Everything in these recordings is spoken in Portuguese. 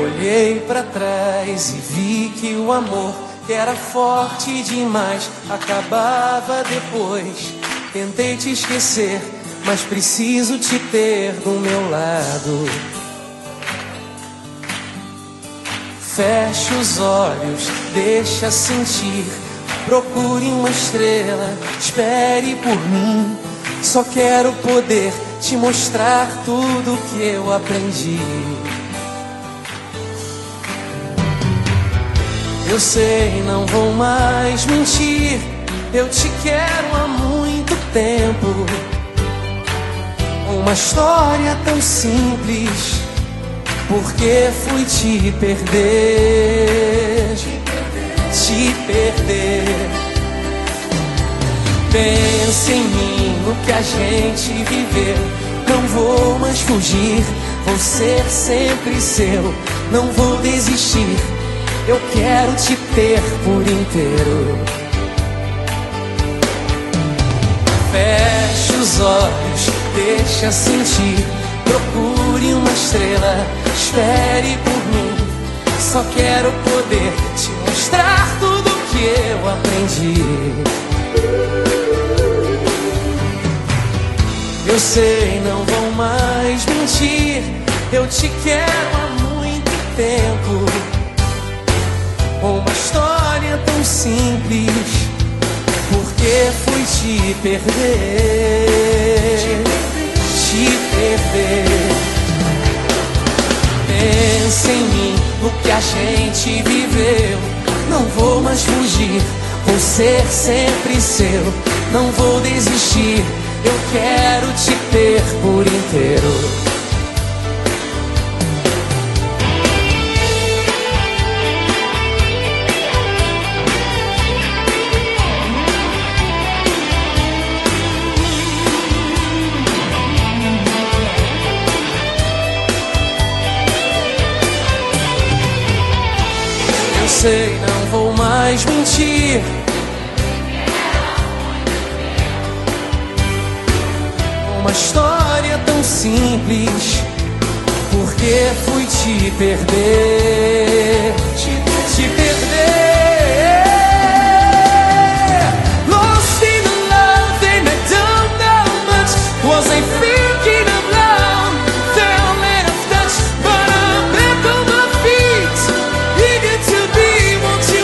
Olhei pra trás e vi que o amor, que era forte demais, acabava depois. Tentei te esquecer, mas preciso te ter do meu lado. Feche os olhos, deixa sentir. Procure uma estrela, espere por mim. Só quero poder te mostrar tudo que eu aprendi. Eu sei, não vou mais mentir. Eu te quero há muito tempo. Uma história tão simples. Porque fui te perder. Te perder. Pense em mim, no que a gente viveu. Não vou mais fugir. Vou ser sempre seu. Não vou desistir. Eu quero te ter por inteiro. Feche os olhos, deixa sentir. Procure uma estrela, espere por mim. Só quero poder te mostrar tudo que eu aprendi. Eu sei, não vou mais mentir. Eu te quero há muito tempo. Uma história tão simples. Porque fui te perder. Te perder. Pense em mim, no que a gente viveu. Não vou mais fugir. Vou ser sempre seu. Não vou desistir. Eu quero te ter por inteiro. Eu sei, não vou mais mentir. Uma história tão simples. Porque fui te perder. Te perder. Lost in the love and I don't know much. Wasn't thinking of love. Fell out of touch. But I'm back on my feet. Eager to be what you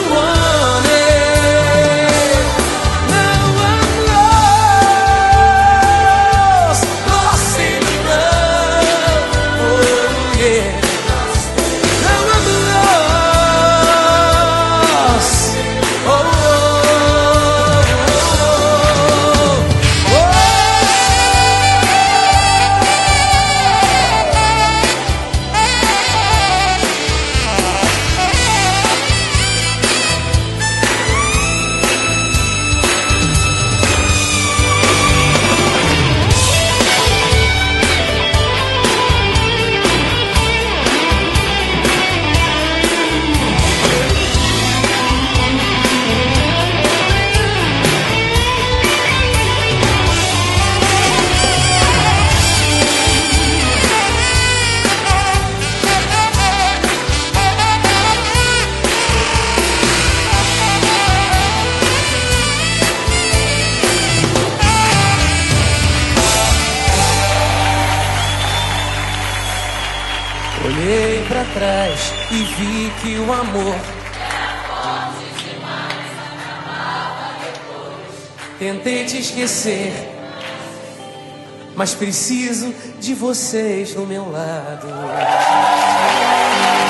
wanted. Now I'm lost. Lost in love. Oh yeah. Now I'm lost. Oh, oh, oh, oh. Olhei pra trás e vi que o amor tentei te esquecer, mas preciso de vocês do meu lado.